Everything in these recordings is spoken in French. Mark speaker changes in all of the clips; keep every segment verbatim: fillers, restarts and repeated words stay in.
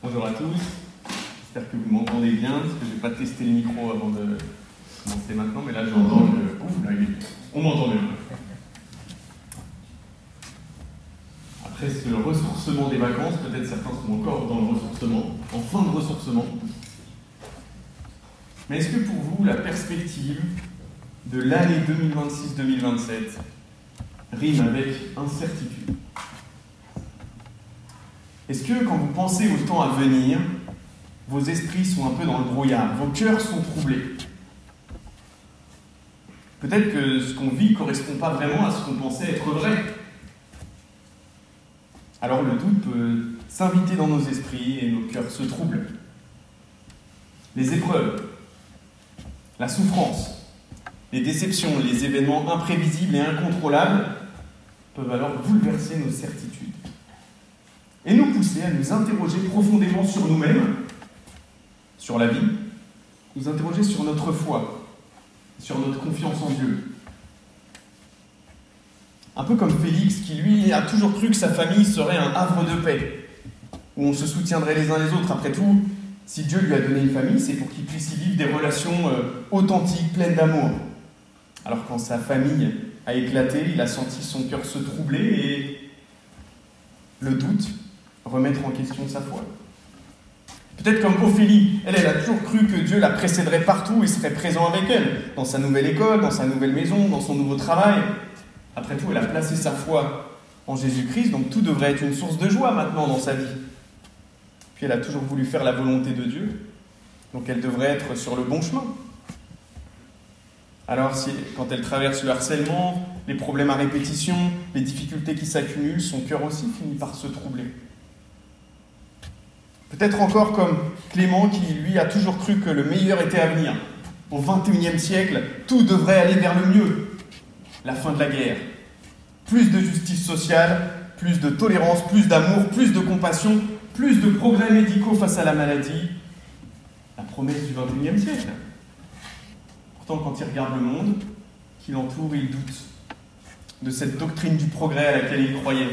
Speaker 1: Bonjour à tous, j'espère que vous m'entendez bien, parce que je n'ai pas testé le micro avant de commencer maintenant, mais là j'entends que... Ouh, là, on m'entend bien. Après ce ressourcement des vacances, peut-être certains sont encore dans le ressourcement, en fin de ressourcement. Mais est-ce que pour vous, la perspective de l'année deux mille vingt-six deux mille vingt-sept rime avec incertitude? Est-ce que quand vous pensez au temps à venir, vos esprits sont un peu dans le brouillard, vos cœurs sont troublés? Peut-être que ce qu'on vit ne correspond pas vraiment à ce qu'on pensait être vrai. Alors le doute peut s'inviter dans nos esprits et nos cœurs se troublent. Les épreuves, la souffrance, les déceptions, les événements imprévisibles et incontrôlables peuvent alors bouleverser nos certitudes et nous pousser à nous interroger profondément sur nous-mêmes, sur la vie, nous interroger sur notre foi, sur notre confiance en Dieu. Un peu comme Félix, qui lui a toujours cru que sa famille serait un havre de paix, où on se soutiendrait les uns les autres. Après tout, si Dieu lui a donné une famille, c'est pour qu'il puisse y vivre des relations euh, authentiques, pleines d'amour. Alors quand sa famille a éclaté, il a senti son cœur se troubler et le doute remettre en question sa foi. Peut-être comme Ophélie, elle, elle a toujours cru que Dieu la précéderait partout et serait présent avec elle, dans sa nouvelle école, dans sa nouvelle maison, dans son nouveau travail. Après tout, elle a placé sa foi en Jésus-Christ, donc tout devrait être une source de joie maintenant dans sa vie. Puis elle a toujours voulu faire la volonté de Dieu, donc elle devrait être sur le bon chemin. Alors, si, quand elle traverse le harcèlement, les problèmes à répétition, les difficultés qui s'accumulent, son cœur aussi finit par se troubler. Peut-être encore comme Clément qui, lui, a toujours cru que le meilleur était à venir. Au vingt et unième siècle, tout devrait aller vers le mieux. La fin de la guerre. Plus de justice sociale, plus de tolérance, plus d'amour, plus de compassion, plus de progrès médicaux face à la maladie. La promesse du vingt et unième siècle. Pourtant, quand il regarde le monde qui l'entoure, il doute de cette doctrine du progrès à laquelle il croyait.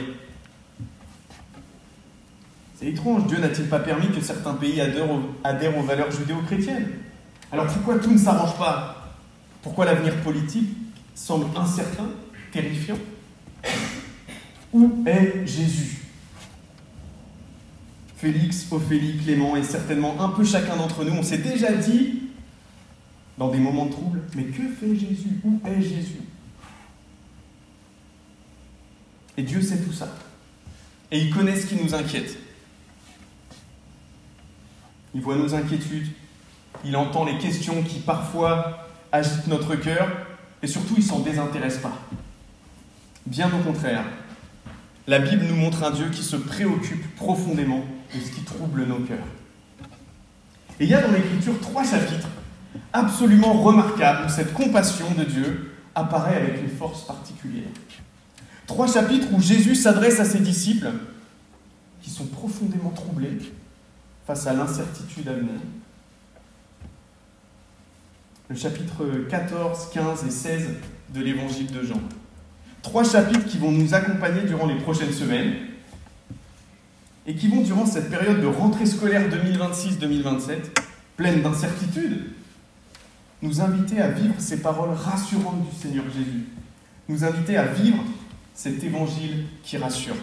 Speaker 1: C'est étrange, Dieu n'a-t-il pas permis que certains pays adhèrent aux, adhèrent aux valeurs judéo-chrétiennes? Alors pourquoi tout ne s'arrange pas? Pourquoi l'avenir politique semble incertain, terrifiant? Où est Jésus? Félix, Ophélie, Clément et certainement un peu chacun d'entre nous, on s'est déjà dit, dans des moments de trouble, mais que fait Jésus? Où est Jésus? Et Dieu sait tout ça. Et il connaît ce qui nous inquiète. Il voit nos inquiétudes, il entend les questions qui parfois agitent notre cœur, et surtout il ne s'en désintéresse pas. Bien au contraire, la Bible nous montre un Dieu qui se préoccupe profondément de ce qui trouble nos cœurs. Et il y a dans l'Écriture trois chapitres absolument remarquables où cette compassion de Dieu apparaît avec une force particulière. Trois chapitres où Jésus s'adresse à ses disciples qui sont profondément troublés face à l'incertitude à venir. Le chapitre quatorze, quinze et seize de l'Évangile de Jean. Trois chapitres qui vont nous accompagner durant les prochaines semaines et qui vont, durant cette période de rentrée scolaire deux mille vingt-six deux mille vingt-sept, pleine d'incertitudes, nous inviter à vivre ces paroles rassurantes du Seigneur Jésus. Nous inviter à vivre cet évangile qui rassure.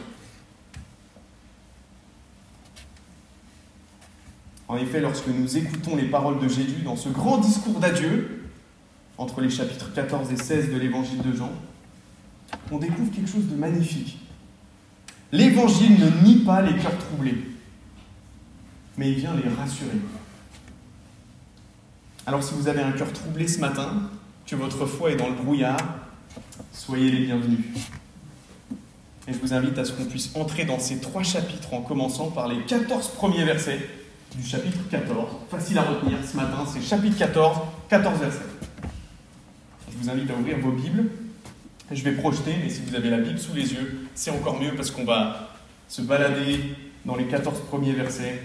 Speaker 1: En effet, lorsque nous écoutons les paroles de Jésus dans ce grand discours d'adieu, entre les chapitres quatorze et seize de l'Évangile de Jean, on découvre quelque chose de magnifique. L'Évangile ne nie pas les cœurs troublés, mais il vient les rassurer. Alors si vous avez un cœur troublé ce matin, que votre foi est dans le brouillard, soyez les bienvenus. Et je vous invite à ce qu'on puisse entrer dans ces trois chapitres en commençant par les quatorze premiers versets du chapitre quatorze. Facile à retenir ce matin, c'est chapitre quatorze, quatorze versets. Je vous invite à ouvrir vos Bibles. Je vais projeter, mais si vous avez la Bible sous les yeux, c'est encore mieux parce qu'on va se balader dans les quatorze premiers versets.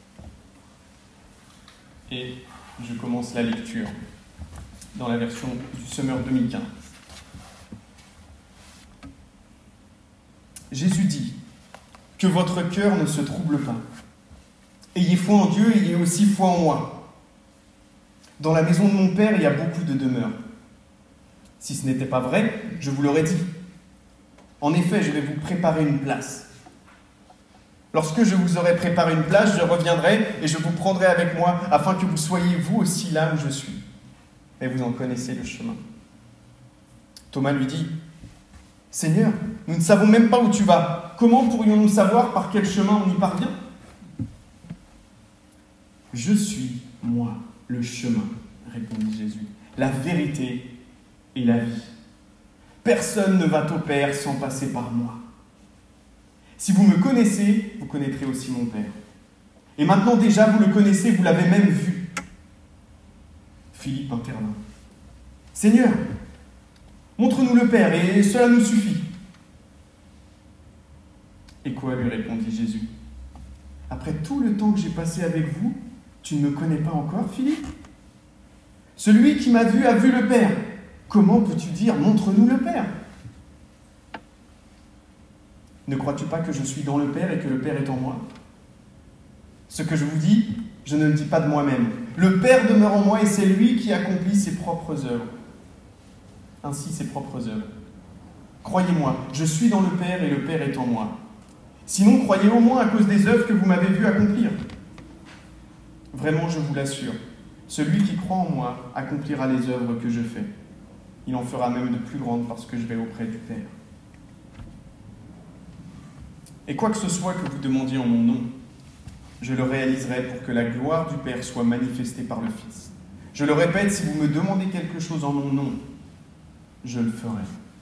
Speaker 1: Et je commence la lecture dans la version du Summer deux mille quinze. Jésus dit « Que votre cœur ne se trouble pas. Ayez foi en Dieu, ayez aussi foi en moi. Dans la maison de mon Père, il y a beaucoup de demeures. Si ce n'était pas vrai, je vous l'aurais dit. En effet, je vais vous préparer une place. Lorsque je vous aurai préparé une place, je reviendrai et je vous prendrai avec moi, afin que vous soyez vous aussi là où je suis. Et vous en connaissez le chemin. Thomas lui dit, « Seigneur, nous ne savons même pas où tu vas. Comment pourrions-nous savoir par quel chemin on y parvient ?» « Je suis, moi, le chemin, répondit Jésus, la vérité et la vie. Personne ne va au Père sans passer par moi. Si vous me connaissez, vous connaîtrez aussi mon Père. Et maintenant déjà, vous le connaissez, vous l'avez même vu. » Philippe intervint. « Seigneur, montre-nous le Père, et cela nous suffit. » « Et quoi, lui répondit Jésus. Après tout le temps que j'ai passé avec vous, tu ne me connais pas encore, Philippe ? Celui qui m'a vu a vu le Père. Comment peux-tu dire, montre-nous le Père ? Ne crois-tu pas que je suis dans le Père et que le Père est en moi ? Ce que je vous dis, je ne le dis pas de moi-même. Le Père demeure en moi et c'est lui qui accomplit ses propres œuvres. Ainsi ses propres œuvres. Croyez-moi, je suis dans le Père et le Père est en moi. Sinon, croyez au moins à cause des œuvres que vous m'avez vu accomplir. Vraiment, je vous l'assure, celui qui croit en moi accomplira les œuvres que je fais. Il en fera même de plus grandes parce que je vais auprès du Père. Et quoi que ce soit que vous demandiez en mon nom, je le réaliserai pour que la gloire du Père soit manifestée par le Fils. Je le répète, si vous me demandez quelque chose en mon nom, je le ferai.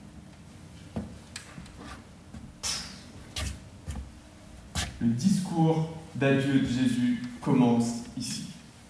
Speaker 1: Le discours d'adieu de Jésus commence ici.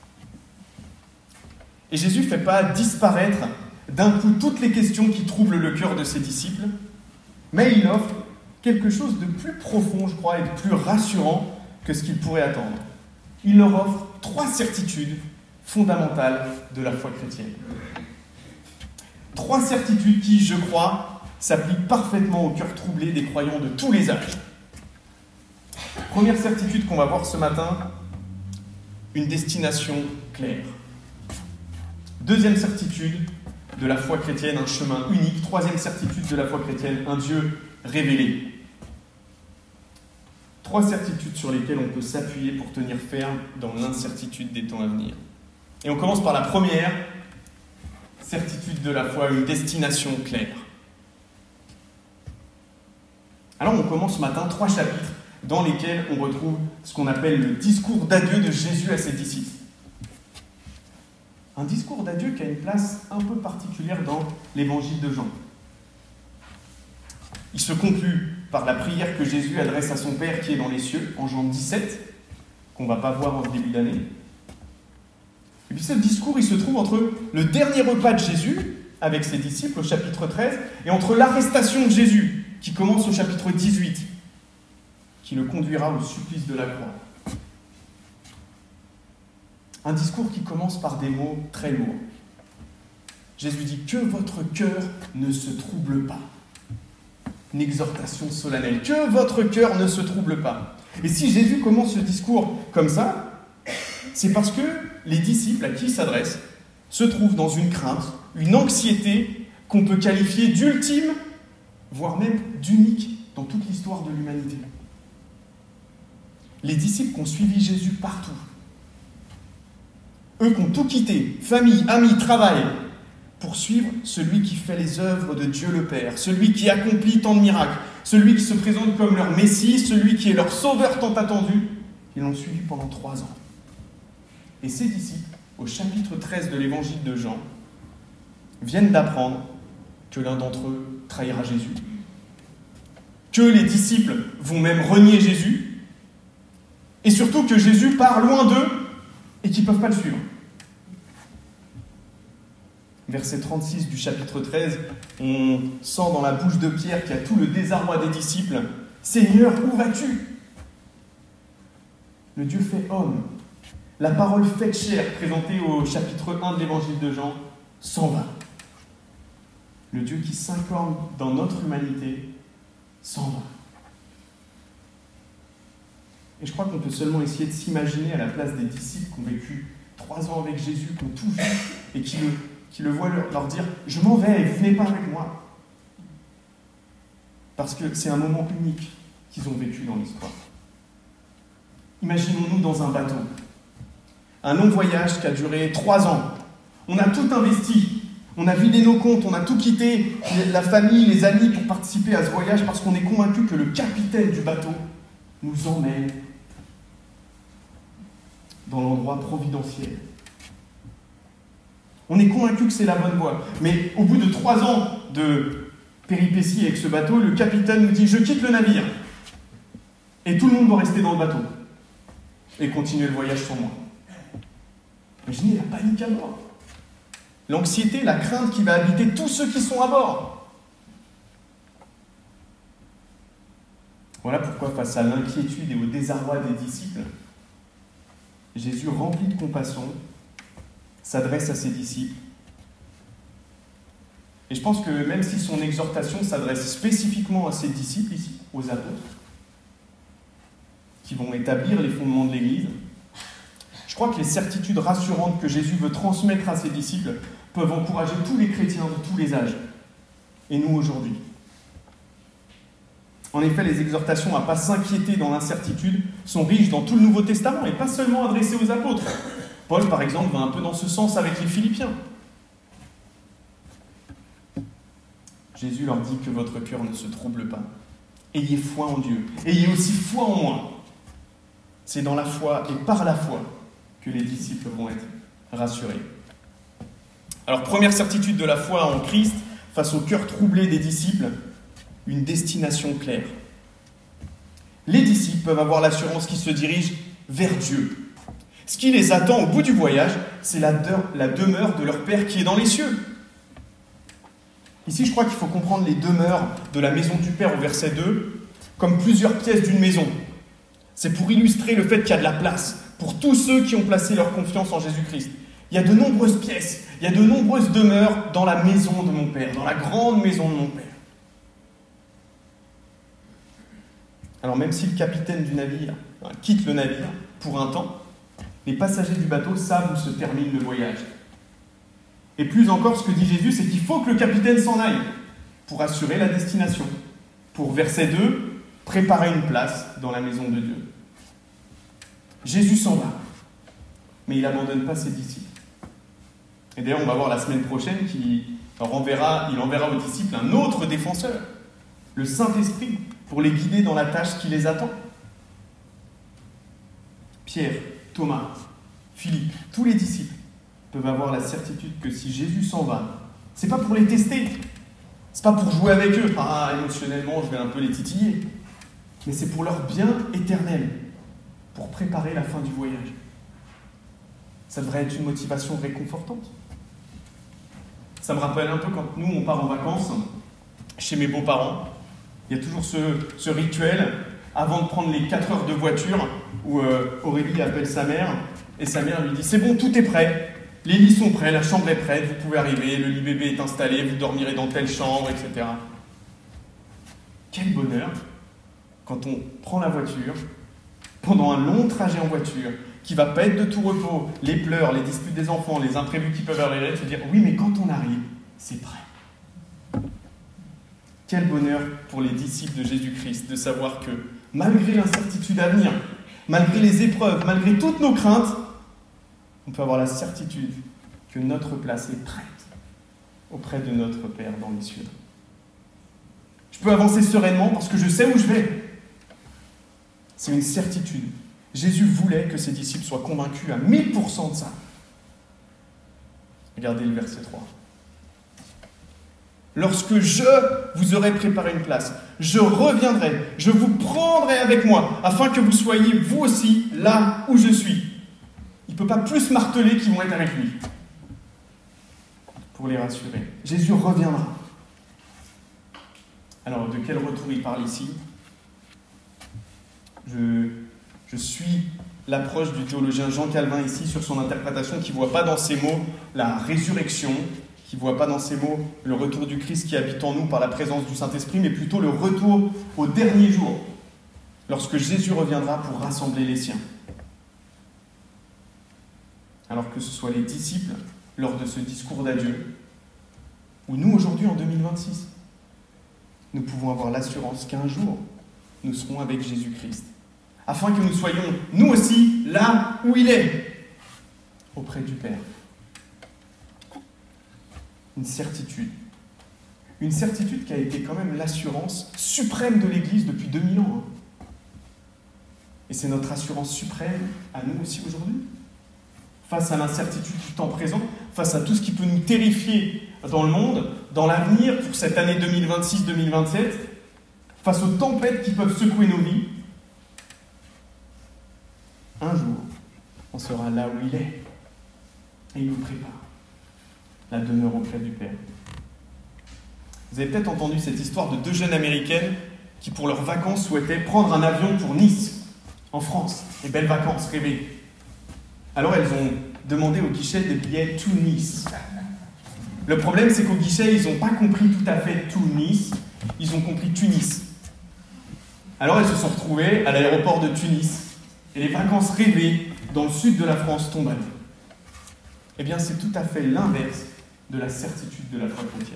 Speaker 1: Et Jésus ne fait pas disparaître d'un coup toutes les questions qui troublent le cœur de ses disciples, mais il offre quelque chose de plus profond, je crois, et de plus rassurant que ce qu'ils pourraient attendre. Il leur offre trois certitudes fondamentales de la foi chrétienne. Trois certitudes qui, je crois, s'appliquent parfaitement au cœur troublé des croyants de tous les âges. Première certitude qu'on va voir ce matin, une destination claire. Deuxième certitude de la foi chrétienne, un chemin unique. Troisième certitude de la foi chrétienne, un Dieu révélé. Trois certitudes sur lesquelles on peut s'appuyer pour tenir ferme dans l'incertitude des temps à venir. Et on commence par la première certitude de la foi, une destination claire. Alors on commence ce matin trois chapitres dans lesquels on retrouve ce qu'on appelle le discours d'adieu de Jésus à ses disciples. Un discours d'adieu qui a une place un peu particulière dans l'évangile de Jean. Il se conclut par la prière que Jésus adresse à son Père qui est dans les cieux, en Jean dix-sept, qu'on ne va pas voir en ce début d'année. Et puis ce discours, il se trouve entre le dernier repas de Jésus, avec ses disciples, au chapitre treize, et entre l'arrestation de Jésus, qui commence au chapitre dix-huit, qui le conduira au supplice de la croix. Un discours qui commence par des mots très lourds. Jésus dit « Que votre cœur ne se trouble pas ». Une exhortation solennelle. « Que votre cœur ne se trouble pas ». Et si Jésus commence ce discours comme ça, c'est parce que les disciples à qui il s'adresse se trouvent dans une crainte, une anxiété qu'on peut qualifier d'ultime, voire même d'unique dans toute l'histoire de l'humanité. Les disciples qui ont suivi Jésus partout, eux qui ont tout quitté, famille, amis, travail, pour suivre celui qui fait les œuvres de Dieu le Père, celui qui accomplit tant de miracles, celui qui se présente comme leur Messie, celui qui est leur sauveur tant attendu, ils l'ont suivi pendant trois ans. Et ces disciples, au chapitre treize de l'évangile de Jean, viennent d'apprendre que l'un d'entre eux trahira Jésus, que les disciples vont même renier Jésus, et surtout que Jésus part loin d'eux et qu'ils ne peuvent pas le suivre. Verset trente-six du chapitre treize, on sent dans la bouche de Pierre qu'il y a tout le désarroi des disciples. « Seigneur, où vas-tu » Le Dieu fait homme, la parole faite chair, présentée au chapitre un de l'évangile de Jean, s'en va. Le Dieu qui s'incarne dans notre humanité s'en va. Et je crois qu'on peut seulement essayer de s'imaginer à la place des disciples qui ont vécu trois ans avec Jésus, qui ont tout vu, et qui le, qui le voient leur, leur dire « Je m'en vais et vous venez pas avec moi ». Parce que c'est un moment unique qu'ils ont vécu dans l'histoire. Imaginons-nous dans un bateau. Un long voyage qui a duré trois ans. On a tout investi. On a vidé nos comptes, on a tout quitté, la famille, les amis, pour participer à ce voyage parce qu'on est convaincu que le capitaine du bateau nous emmène dans l'endroit providentiel. On est convaincu que c'est la bonne voie. Mais au bout de trois ans de péripéties avec ce bateau, le capitaine nous dit « Je quitte le navire ». Et tout le monde doit rester dans le bateau et continuer le voyage sans moi. Imaginez la panique à bord. L'anxiété, la crainte qui va habiter tous ceux qui sont à bord. Voilà pourquoi, face à l'inquiétude et au désarroi des disciples, Jésus, rempli de compassion, s'adresse à ses disciples. Et je pense que même si son exhortation s'adresse spécifiquement à ses disciples ici, aux apôtres, qui vont établir les fondements de l'Église, je crois que les certitudes rassurantes que Jésus veut transmettre à ses disciples peuvent encourager tous les chrétiens de tous les âges, et nous aujourd'hui. En effet, les exhortations à ne pas s'inquiéter dans l'incertitude sont riches dans tout le Nouveau Testament, et pas seulement adressées aux apôtres. Paul, par exemple, va un peu dans ce sens avec les Philippiens. Jésus leur dit que votre cœur ne se trouble pas. Ayez foi en Dieu, ayez aussi foi en moi. C'est dans la foi et par la foi que les disciples vont être rassurés. Alors, première certitude de la foi en Christ, face au cœur troublé des disciples, une destination claire. Les disciples peuvent avoir l'assurance qu'ils se dirigent vers Dieu. Ce qui les attend au bout du voyage, c'est la, de- la demeure de leur Père qui est dans les cieux. Ici, je crois qu'il faut comprendre les demeures de la maison du Père au verset deux comme plusieurs pièces d'une maison. C'est pour illustrer le fait qu'il y a de la place pour tous ceux qui ont placé leur confiance en Jésus-Christ. Il y a de nombreuses pièces, il y a de nombreuses demeures dans la maison de mon Père, dans la grande maison de mon Père. Alors même si le capitaine du navire hein, quitte le navire pour un temps, les passagers du bateau savent où se termine le voyage. Et plus encore, ce que dit Jésus, c'est qu'il faut que le capitaine s'en aille pour assurer la destination. Pour, verset deux, préparer une place dans la maison de Dieu. Jésus s'en va, mais il n'abandonne pas ses disciples. Et d'ailleurs, on va voir la semaine prochaine qu'il enverra, il enverra aux disciples un autre défenseur, le Saint-Esprit, pour les guider dans la tâche qui les attend. Pierre, Thomas, Philippe, tous les disciples peuvent avoir la certitude que si Jésus s'en va, c'est pas pour les tester, c'est pas pour jouer avec eux, ah, émotionnellement je vais un peu les titiller, mais c'est pour leur bien éternel, pour préparer la fin du voyage. Ça devrait être une motivation réconfortante. Ça me rappelle un peu quand nous on part en vacances chez mes beaux-parents, il y a toujours ce, ce rituel avant de prendre les quatre heures de voiture où euh, Aurélie appelle sa mère et sa mère lui dit « C'est bon, tout est prêt, les lits sont prêts, la chambre est prête, vous pouvez arriver, le lit bébé est installé, vous dormirez dans telle chambre, et cetera » Quel bonheur quand on prend la voiture, pendant un long trajet en voiture, qui ne va pas être de tout repos, les pleurs, les disputes des enfants, les imprévus qui peuvent arriver, de se dire « Oui, mais quand on arrive, c'est prêt. » Quel bonheur pour les disciples de Jésus-Christ de savoir que, malgré l'incertitude à venir, malgré les épreuves, malgré toutes nos craintes, on peut avoir la certitude que notre place est prête auprès de notre Père dans les cieux. Je peux avancer sereinement parce que je sais où je vais. C'est une certitude. Jésus voulait que ses disciples soient convaincus à mille pour cent de ça. Regardez le verset trois. Lorsque je vous aurai préparé une place, je reviendrai, je vous prendrai avec moi, afin que vous soyez vous aussi là où je suis. Il ne peut pas plus marteler qu'ils vont être avec lui. Pour les rassurer. Jésus reviendra. Alors, de quel retour il parle ici ? Je, je suis l'approche du théologien Jean Calvin ici sur son interprétation qui ne voit pas dans ces mots la résurrection, qui ne voit pas dans ces mots le retour du Christ qui habite en nous par la présence du Saint-Esprit, mais plutôt le retour au dernier jour. lorsque Jésus reviendra pour rassembler les siens. Alors que ce soit les disciples lors de ce discours d'adieu, ou nous aujourd'hui en deux mille vingt-six, nous pouvons avoir l'assurance qu'un jour, nous serons avec Jésus-Christ, afin que nous soyons, nous aussi, là où il est, auprès du Père. Une certitude. Une certitude qui a été quand même l'assurance suprême de l'Église depuis deux mille ans. Et c'est notre assurance suprême à nous aussi aujourd'hui. Face à l'incertitude du temps présent, face à tout ce qui peut nous terrifier dans le monde, dans l'avenir, pour cette année deux mille vingt-six deux mille vingt-sept, face aux tempêtes qui peuvent secouer nos vies, un jour, on sera là où il est. Et il nous prépare la demeure auprès du Père. Vous avez peut-être entendu cette histoire de deux jeunes américaines qui, pour leurs vacances, souhaitaient prendre un avion pour Nice, en France. Les belles vacances rêvées. Alors elles ont demandé au guichet des billets to Nice. Le problème, c'est qu'au guichet, ils n'ont pas compris tout à fait to Nice, ils ont compris Tunis. Alors elles se sont retrouvées à l'aéroport de Tunis, et les vacances rêvées dans le sud de la France tombent à l'eau. Eh bien, c'est tout à fait l'inverse de la certitude de la foi chrétienne.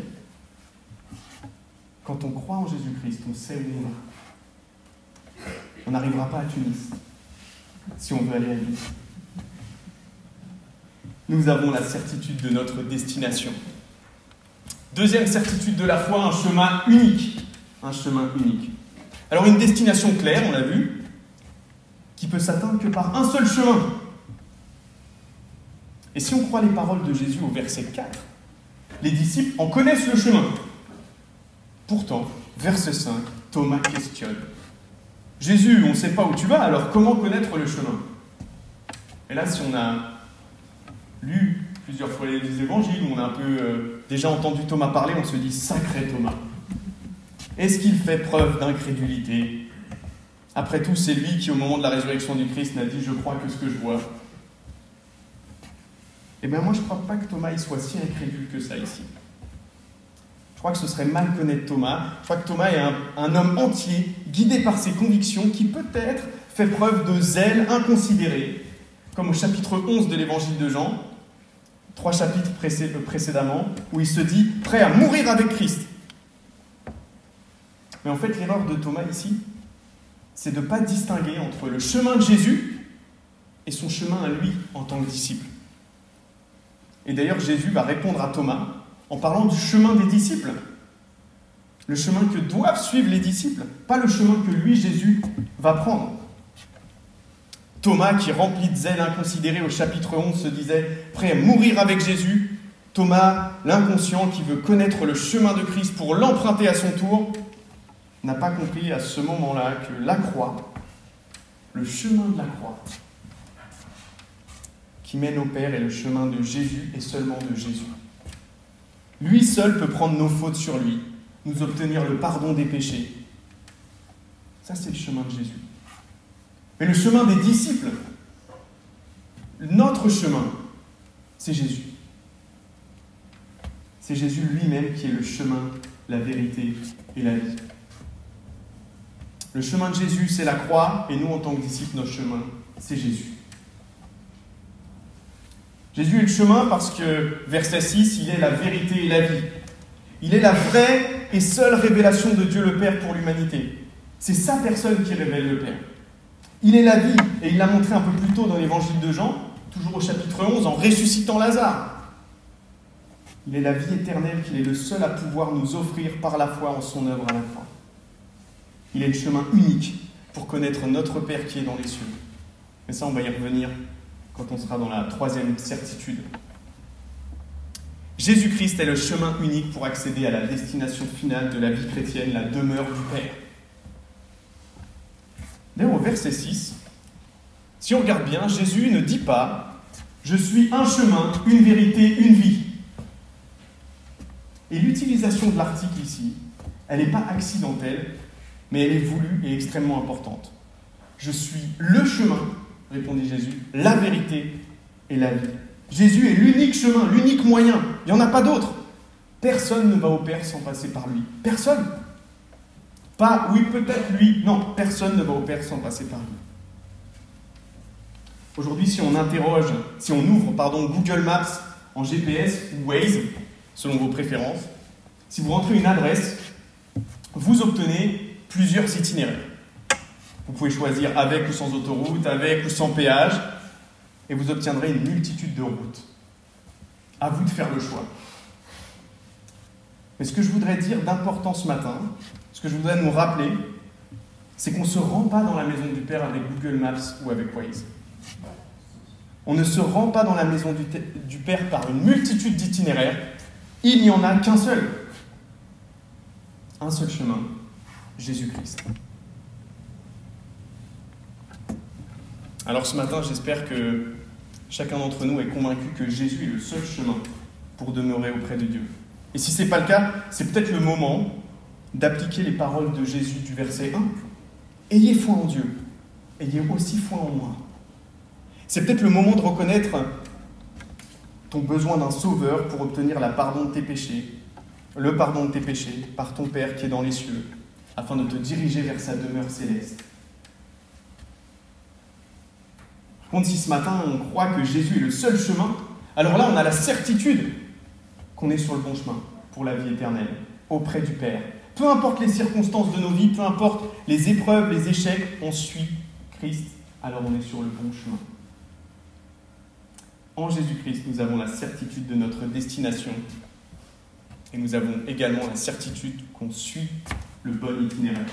Speaker 1: Quand on croit en Jésus-Christ, on sait où on va. On n'arrivera pas à Tunis, si on veut aller à lui. Nous avons la certitude de notre destination. Deuxième certitude de la foi, un chemin unique. Un chemin unique. Alors une destination claire, on l'a vu, qui peut s'atteindre que par un seul chemin. Et si on croit les paroles de Jésus au verset quatre, les disciples en connaissent le chemin. Pourtant, verset cinq, Thomas questionne. Jésus, on ne sait pas où tu vas, alors comment connaître le chemin? Et là, si on a lu plusieurs fois les évangiles, où on a un peu euh, déjà entendu Thomas parler, on se dit « Sacré Thomas ». Est-ce qu'il fait preuve d'incrédulité? Après tout, c'est lui qui, au moment de la résurrection du Christ, n'a dit « Je crois que ce que je vois ». Eh bien, moi, je ne crois pas que Thomas il soit si incrédule que ça ici. Je crois que ce serait mal connaître Thomas. Je crois que Thomas est un, un homme entier, guidé par ses convictions, qui peut-être fait preuve de zèle inconsidéré, comme au chapitre onze de l'évangile de Jean, trois chapitres précé- précédemment, où il se dit « prêt à mourir avec Christ ». Mais en fait, l'erreur de Thomas ici, c'est de ne pas distinguer entre le chemin de Jésus et son chemin à lui en tant que disciple. Et d'ailleurs, Jésus va répondre à Thomas en parlant du chemin des disciples. Le chemin que doivent suivre les disciples, pas le chemin que lui, Jésus, va prendre. Thomas, qui rempli de zèle inconsidéré au chapitre onze, se disait prêt à mourir avec Jésus. Thomas, l'inconscient, qui veut connaître le chemin de Christ pour l'emprunter à son tour, n'a pas compris à ce moment-là que la croix, le chemin de la croix, qui mène au Père est le chemin de Jésus et seulement de Jésus. Lui seul peut prendre nos fautes sur lui, nous obtenir le pardon des péchés. Ça, c'est le chemin de Jésus. Mais le chemin des disciples, notre chemin, c'est Jésus. C'est Jésus lui-même qui est le chemin, la vérité et la vie. Le chemin de Jésus, c'est la croix, et nous, en tant que disciples, notre chemin, c'est Jésus. Jésus est le chemin parce que, verset six, il est la vérité et la vie. Il est la vraie et seule révélation de Dieu le Père pour l'humanité. C'est sa personne qui révèle le Père. Il est la vie, et il l'a montré un peu plus tôt dans l'évangile de Jean, toujours au chapitre onze, en ressuscitant Lazare. Il est la vie éternelle qu'il est le seul à pouvoir nous offrir par la foi en son œuvre à la croix. Il est le chemin unique pour connaître notre Père qui est dans les cieux. Mais ça, on va y revenir quand on sera dans la troisième certitude. Jésus-Christ est le chemin unique pour accéder à la destination finale de la vie chrétienne, la demeure du Père. D'ailleurs, au verset six, si on regarde bien, Jésus ne dit pas « Je suis un chemin, une vérité, une vie ». Et l'utilisation de l'article ici, elle n'est pas accidentelle, mais elle est voulue et extrêmement importante. « Je suis le chemin », répondit Jésus, « la vérité et la vie ». Jésus est l'unique chemin, l'unique moyen. Il n'y en a pas d'autre. Personne ne va au Père sans passer par lui. Personne. Pas, oui, peut-être lui. Non, personne ne va au Père sans passer par lui. Aujourd'hui, si on interroge, si on ouvre, pardon, Google Maps en G P S ou Waze, selon vos préférences, si vous rentrez une adresse, vous obtenez plusieurs itinéraires. Vous pouvez choisir avec ou sans autoroute, avec ou sans péage, et vous obtiendrez une multitude de routes. À vous de faire le choix. Mais ce que je voudrais dire d'important ce matin, ce que je voudrais nous rappeler, c'est qu'on ne se rend pas dans la maison du Père avec Google Maps ou avec Waze. On ne se rend pas dans la maison du, t- du Père par une multitude d'itinéraires. Il n'y en a qu'un seul. Un seul chemin, Jésus-Christ. Alors ce matin, j'espère que chacun d'entre nous est convaincu que Jésus est le seul chemin pour demeurer auprès de Dieu. Et si ce n'est pas le cas, c'est peut-être le moment d'appliquer les paroles de Jésus du verset un. Ayez foi en Dieu, ayez aussi foi en moi. C'est peut-être le moment de reconnaître ton besoin d'un sauveur pour obtenir la pardon de tes péchés, le pardon de tes péchés par ton Père qui est dans les cieux, afin de te diriger vers sa demeure céleste. Par contre, si ce matin on croit que Jésus est le seul chemin, alors là on a la certitude qu'on est sur le bon chemin pour la vie éternelle, auprès du Père. Peu importe les circonstances de nos vies, peu importe les épreuves, les échecs, on suit Christ, alors on est sur le bon chemin. En Jésus-Christ, nous avons la certitude de notre destination et nous avons également la certitude qu'on suit le bon itinéraire.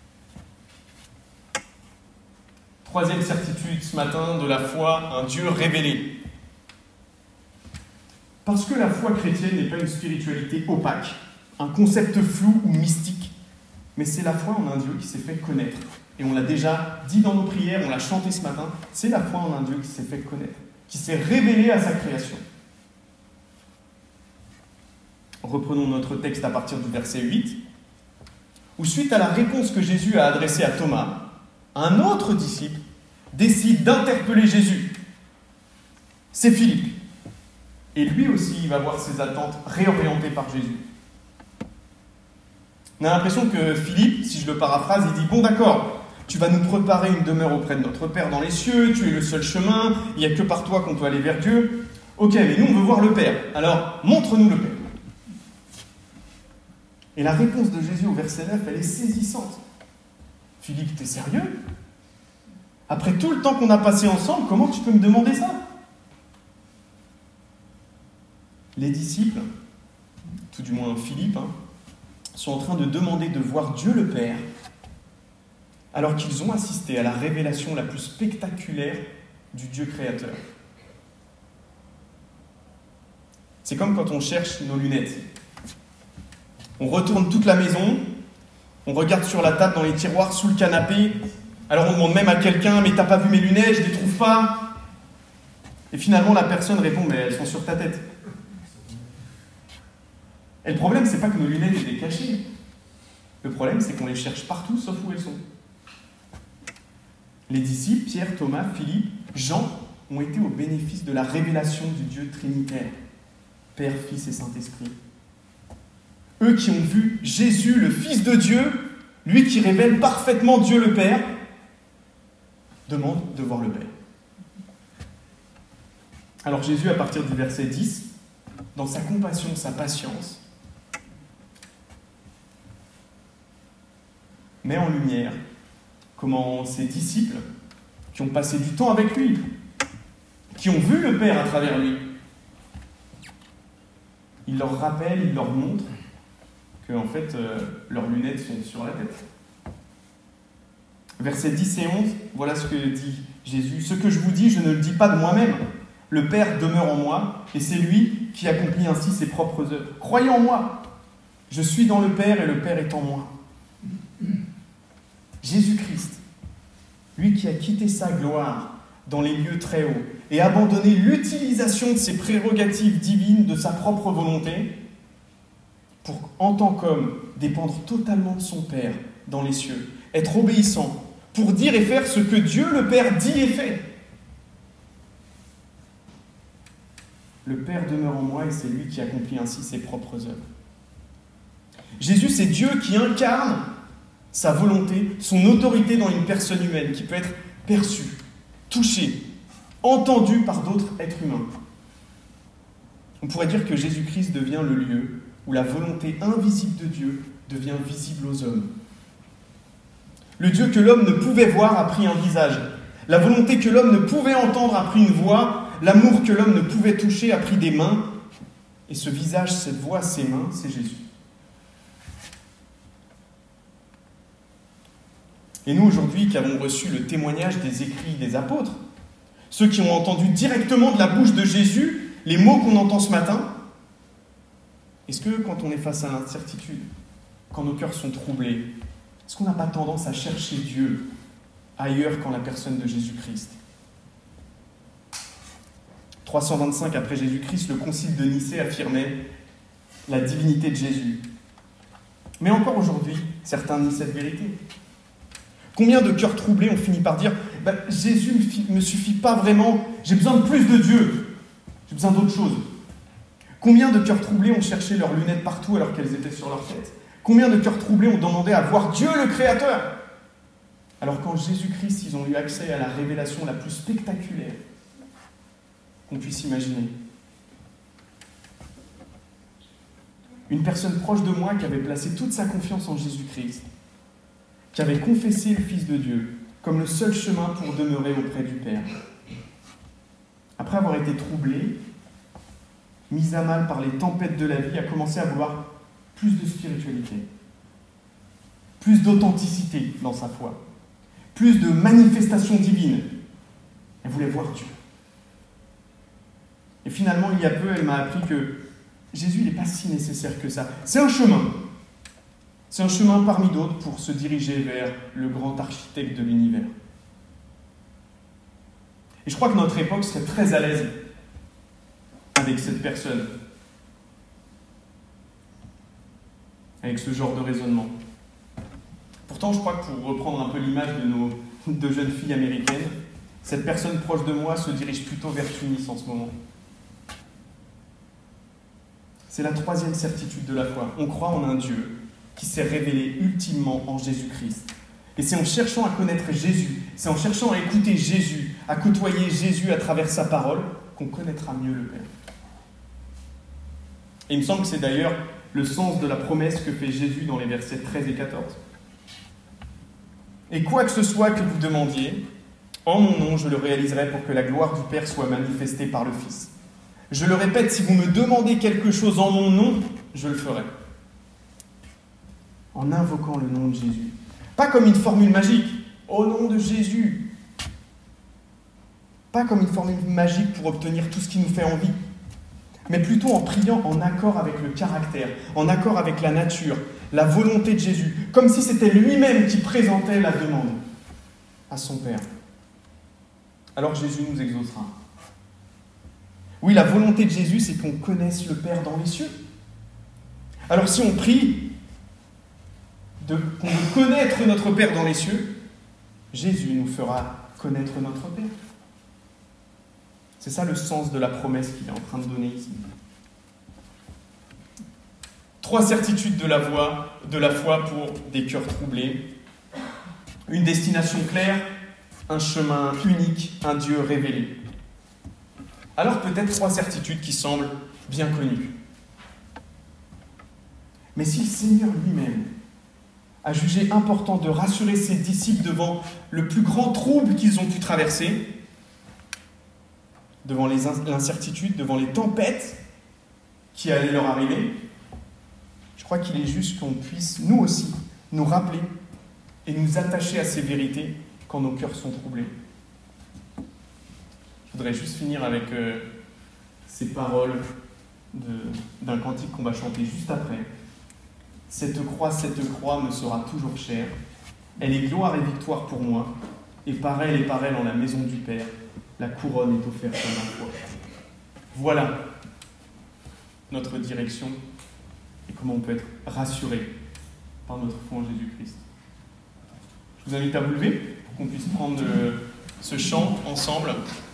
Speaker 1: Troisième certitude ce matin de la foi, un Dieu révélé. Parce que la foi chrétienne n'est pas une spiritualité opaque, un concept flou ou mystique, mais c'est la foi en un Dieu qui s'est fait connaître. Et on l'a déjà dit dans nos prières, on l'a chanté ce matin, c'est la foi en un Dieu qui s'est fait connaître, qui s'est révélé à sa création. Reprenons notre texte à partir du verset huit, où suite à la réponse que Jésus a adressée à Thomas, un autre disciple décide d'interpeller Jésus. C'est Philippe. Et lui aussi, il va voir ses attentes réorientées par Jésus. On a l'impression que Philippe, si je le paraphrase, il dit « Bon d'accord, tu vas nous préparer une demeure auprès de notre Père dans les cieux, tu es le seul chemin, il n'y a que par toi qu'on peut aller vers Dieu. Ok, mais nous on veut voir le Père, alors montre-nous le Père. » Et la réponse de Jésus au verset neuf, elle est saisissante. « Philippe, t'es sérieux ? Après tout le temps qu'on a passé ensemble, comment tu peux me demander ça ?» Les disciples, tout du moins Philippe, hein, sont en train de demander de voir Dieu le Père, alors qu'ils ont assisté à la révélation la plus spectaculaire du Dieu créateur. C'est comme quand on cherche nos lunettes. On retourne toute la maison, on regarde sur la table, dans les tiroirs, sous le canapé, alors on demande même à quelqu'un « Mais t'as pas vu mes lunettes, je les trouve pas ?» Et finalement la personne répond « Mais elles sont sur ta tête. » Et le problème, c'est pas que nos lunettes étaient cachées. Le problème, c'est qu'on les cherche partout, sauf où elles sont. Les disciples, Pierre, Thomas, Philippe, Jean, ont été au bénéfice de la révélation du Dieu trinitaire, Père, Fils et Saint-Esprit. Eux qui ont vu Jésus, le Fils de Dieu, lui qui révèle parfaitement Dieu le Père, demandent de voir le Père. Alors Jésus, à partir du verset dix, dans sa compassion, sa patience, met en lumière comment ses disciples, qui ont passé du temps avec lui, qui ont vu le Père à travers lui, il leur rappelle, il leur montre que en fait, euh, leurs lunettes sont sur la tête. Versets dix et onze, voilà ce que dit Jésus. « Ce que je vous dis, je ne le dis pas de moi-même. Le Père demeure en moi, et c'est lui qui accomplit ainsi ses propres œuvres. Croyez en moi. Je suis dans le Père, et le Père est en moi. » Jésus-Christ, lui qui a quitté sa gloire dans les lieux très hauts et abandonné l'utilisation de ses prérogatives divines, de sa propre volonté, pour, en tant qu'homme, dépendre totalement de son Père dans les cieux, être obéissant, pour dire et faire ce que Dieu le Père dit et fait. Le Père demeure en moi et c'est lui qui accomplit ainsi ses propres œuvres. Jésus, c'est Dieu qui incarne sa volonté, son autorité dans une personne humaine qui peut être perçue, touchée, entendue par d'autres êtres humains. On pourrait dire que Jésus-Christ devient le lieu où la volonté invisible de Dieu devient visible aux hommes. Le Dieu que l'homme ne pouvait voir a pris un visage. La volonté que l'homme ne pouvait entendre a pris une voix. L'amour que l'homme ne pouvait toucher a pris des mains. Et ce visage, cette voix, ces mains, c'est Jésus. Et nous, aujourd'hui, qui avons reçu le témoignage des écrits des apôtres, ceux qui ont entendu directement de la bouche de Jésus les mots qu'on entend ce matin, est-ce que quand on est face à l'incertitude, quand nos cœurs sont troublés, est-ce qu'on n'a pas tendance à chercher Dieu ailleurs qu'en la personne de Jésus-Christ ? trois cent vingt-cinq après Jésus-Christ, le concile de Nicée affirmait la divinité de Jésus. Mais encore aujourd'hui, certains nient cette vérité. Combien de cœurs troublés ont fini par dire bah, « Jésus ne me suffit pas vraiment, j'ai besoin de plus de Dieu, j'ai besoin d'autre chose ». Combien de cœurs troublés ont cherché leurs lunettes partout alors qu'elles étaient sur leur tête ? Combien de cœurs troublés ont demandé à voir Dieu le Créateur ? Alors qu'en Jésus-Christ, ils ont eu accès à la révélation la plus spectaculaire qu'on puisse imaginer. Une personne proche de moi qui avait placé toute sa confiance en Jésus-Christ, qui avait confessé le Fils de Dieu comme le seul chemin pour demeurer auprès du Père. Après avoir été troublé, mise à mal par les tempêtes de la vie, a commencé à vouloir plus de spiritualité, plus d'authenticité dans sa foi, plus de manifestations divines. Elle voulait voir Dieu. Et finalement, il y a peu, elle m'a appris que Jésus n'est pas si nécessaire que ça. C'est un chemin. C'est un chemin parmi d'autres pour se diriger vers le grand architecte de l'univers. Et je crois que notre époque serait très à l'aise avec cette personne, avec ce genre de raisonnement. Pourtant, je crois que pour reprendre un peu l'image de nos deux jeunes filles américaines, cette personne proche de moi se dirige plutôt vers Tunis en ce moment. C'est la troisième certitude de la foi. On croit en un Dieu qui s'est révélé ultimement en Jésus-Christ. Et c'est en cherchant à connaître Jésus, c'est en cherchant à écouter Jésus, à côtoyer Jésus à travers sa parole, qu'on connaîtra mieux le Père. Et il me semble que c'est d'ailleurs le sens de la promesse que fait Jésus dans les versets treize et quatorze. Et quoi que ce soit que vous demandiez, en mon nom, je le réaliserai pour que la gloire du Père soit manifestée par le Fils. Je le répète, si vous me demandez quelque chose en mon nom, je le ferai. En invoquant le nom de Jésus. Pas comme une formule magique, au nom de Jésus. Pas comme une formule magique pour obtenir tout ce qui nous fait envie. Mais plutôt en priant en accord avec le caractère, en accord avec la nature, la volonté de Jésus, comme si c'était lui-même qui présentait la demande à son Père. Alors Jésus nous exaucera. Oui, la volonté de Jésus, c'est qu'on connaisse le Père dans les cieux. Alors si on prie de, qu'on veut connaître notre Père dans les cieux, Jésus nous fera connaître notre Père. C'est ça le sens de la promesse qu'il est en train de donner ici. Trois certitudes de la, voie, de la foi pour des cœurs troublés. Une destination claire, un chemin unique, un Dieu révélé. Alors peut-être trois certitudes qui semblent bien connues. Mais si le Seigneur lui-même a jugé important de rassurer ses disciples devant le plus grand trouble qu'ils ont pu traverser, devant les incertitudes, devant les tempêtes qui allaient leur arriver, je crois qu'il est juste qu'on puisse, nous aussi, nous rappeler et nous attacher à ces vérités quand nos cœurs sont troublés. Je voudrais juste finir avec euh, ces paroles de, d'un cantique qu'on va chanter juste après. « Cette croix, cette croix me sera toujours chère. Elle est gloire et victoire pour moi. Et par elle et par elle en la maison du Père, la couronne est offerte à ma foi. » Voilà notre direction et comment on peut être rassuré par notre foi en Jésus-Christ. Je vous invite à vous lever pour qu'on puisse prendre ce chant ensemble.